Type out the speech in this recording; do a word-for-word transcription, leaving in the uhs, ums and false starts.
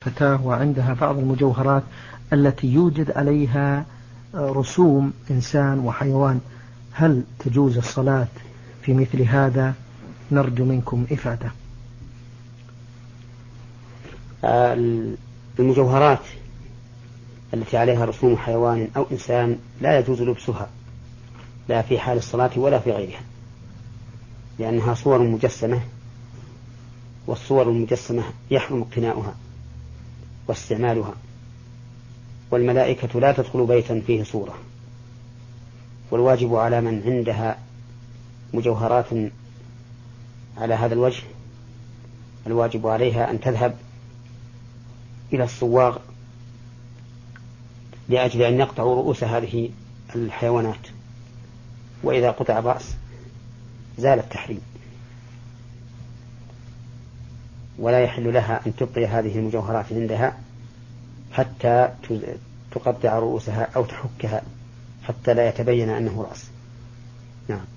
فتاة وعندها بعض المجوهرات التي يوجد عليها رسوم إنسان وحيوان، هل تجوز الصلاة في مثل هذا؟ نرجو منكم إفادة. المجوهرات التي عليها رسوم حيوان أو إنسان لا يجوز لبسها لا في حال الصلاة ولا في غيرها، لأنها صور مجسمة، والصور المجسمة يحرم اقتناؤها واستعمالها، والملائكة لا تدخل بيتا فيه صورة. والواجب على من عندها مجوهرات على هذا الوجه، الواجب عليها أن تذهب إلى الصواغ لأجل أن يقطعوا رؤوس هذه الحيوانات، وإذا قطع الرأس زال التحريم، ولا يحل لها أن تبقي هذه المجوهرات عندها حتى تقطع رؤوسها أو تحكها حتى لا يتبين أنه رأس. نعم.